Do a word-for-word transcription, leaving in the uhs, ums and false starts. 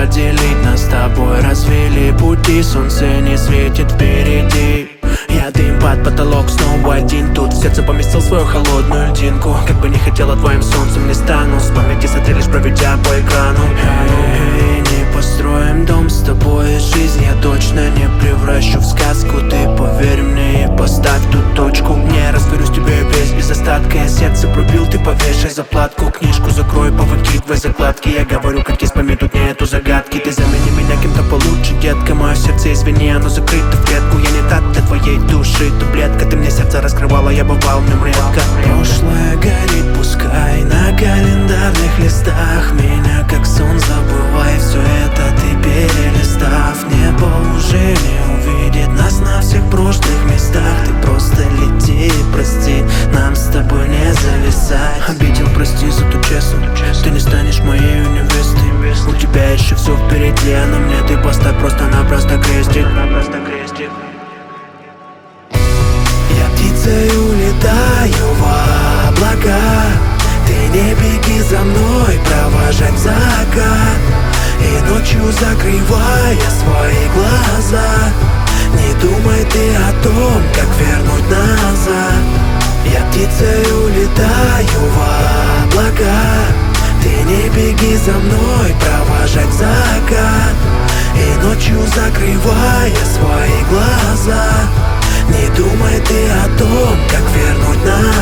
поделить нас с тобой развели пути, солнце не светит впереди. Я дым под потолок, снова один тут. В сердце поместил свою холодную льдинку. Как бы не хотела твоим солнцем не стану. С памяти смотри, лишь проведя по экрану. Эй, не построим дом с тобой, жизнь я точно не превращу в сказку. Ты поверь мне и поставь ту точку. Не растворюсь в тебе весь без остатка. Я сердце пробил, ты повешай заплатку. Книжку закрой, повыкидывай закладки. Я говорю, как есть, пойми, тут нету загадки. Ты замени меня кем-то получше, детка. Мое сердце, извини, оно закрыто в клетку. Я не так для твоей души, таблетка. Ты мне сердце раскрывала, я бывал в нем редко. Прошлое горит, пускай на календарных листах. Меня как сон забывай, все это ты перелистав. Небо уже не увидит нас на всех прошлых местах. Ты просто лети и прости, нам с тобой не зависать. Обидел, прости за ту честность, ты не станешь моей невестой. У тебя еще все впереди, а на мне ты поставь просто-напросто крестик. Я птицей улетаю в облака. Ты не беги за мной провожать закат. И ночью закрывая свои глаза, не думай ты о том, как вернуть назад. Я птицей улетаю в облака. Ты не беги за мной провожать закат. И ночью закрывая свои глаза, не думай ты о том, как вернуть назад.